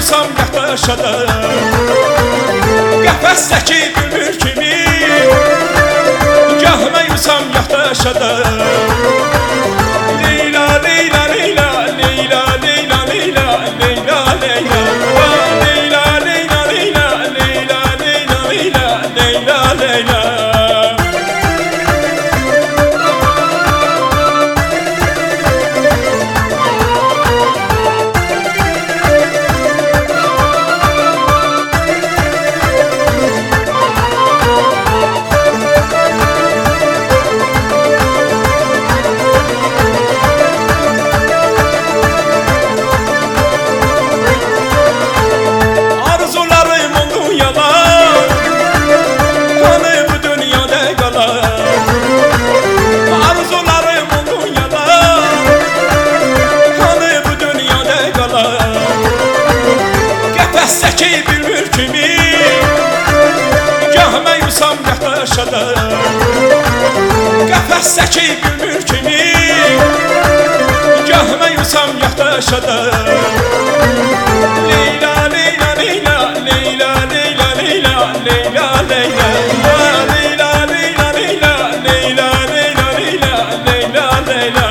yusam yataşada qəfəsdəki bülbül kimi Gahmə yusam yataşada Leyla, Leyla, Leyla, Leyla, Leyla, Leyla, Leyla, Leyla Leyla, Leyla, Leyla, Leyla, Leyla, Leyla, Leyla, Leyla Qəfəsdəki bülbül kimi Gahmə yusam yataşada Qəfəsdəki bülbül kimi Gahmə yusam yataşada Leyla, Leyla, Leyla, Leyla, Leyla, Leyla, Leyla, Leyla Leyla, Leyla, Leyla, Leyla, Leyla, Leyla, Leyla, Leyla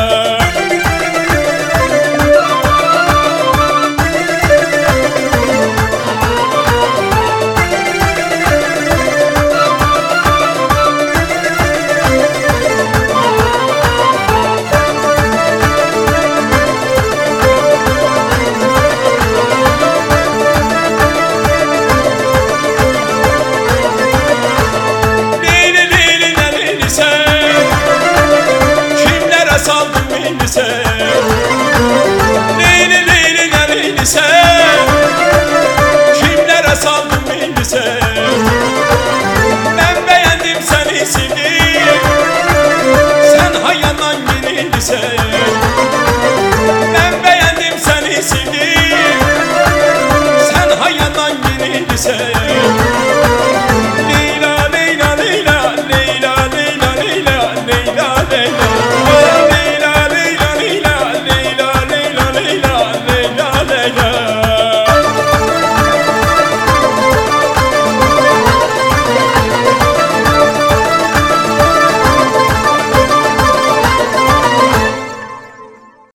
Leyli, Leyli, Leyli sen Kimlere saldın beni sen Ben beğendim seni sevdim Sen hayalan yenildi sen Ben beğendim seni sevdim Sen hayalan yenildi sen